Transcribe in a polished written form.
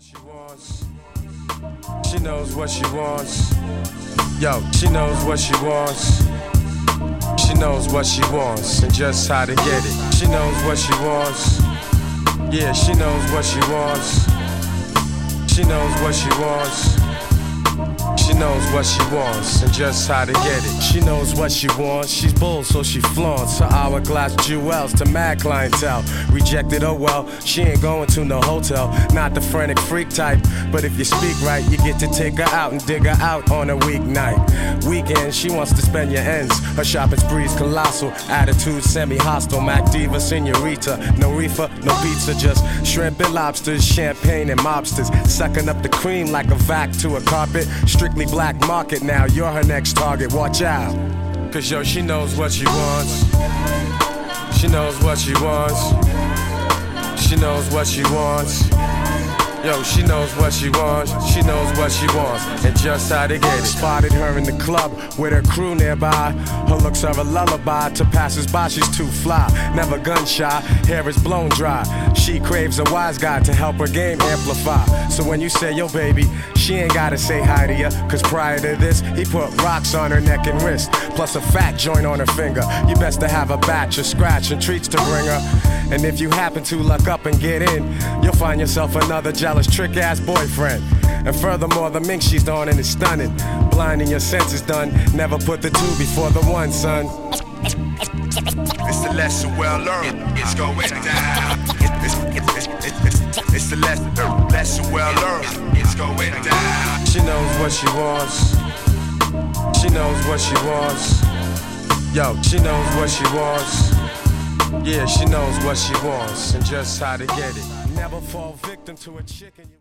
She wants. She knows what she wants. Yo, she knows what she wants. She knows what she wants and just how to get it. She knows what she wants. Yeah, she knows what she wants. She knows what she wants. She knows what she wants and just how to get it. She knows what she wants. She's bold, so she flaunts her hourglass jewels to mad clientele. Rejected, oh well, she ain't going to no hotel. Not the frantic freak type, but if you speak right, you get to take her out and dig her out on a weeknight. Weekend, she wants to spend your ends. Her shopping spree's colossal, attitude semi-hostile. Mac diva, senorita, no reefer, no pizza, just shrimp and lobsters, champagne and mobsters, sucking up the cream like a vac to a carpet. Strictly black market now, you're her next target, watch out. Cause yo, she knows what she wants. She knows what she wants. She knows what she wants. Yo, she knows what she wants. She knows what she wants and just how to get it. Spotted her in the club with her crew nearby. Her looks are a lullaby to passers-by. She's too fly, never gun shy. Hair is blown dry. She craves a wise guy to help her game amplify. So when you say yo baby, she ain't gotta say hi to ya. Cause prior to this, he put rocks on her neck and wrist, plus a fat joint on her finger. You best to have a batch of scratch and treats to bring her. And if you happen to luck up and get in, you'll find yourself another jealous trick-ass boyfriend. And furthermore, the mink she's on is stunning. Blinding your senses done. Never put the two before the one, son. It's the lesson well learned. It's going down. It's the lesson well learned. It's going down. She knows what she wants. She knows what she wants. Yo, she knows what she wants. Yeah, she knows what she wants and just how to get it. Never fall victim to a chicken.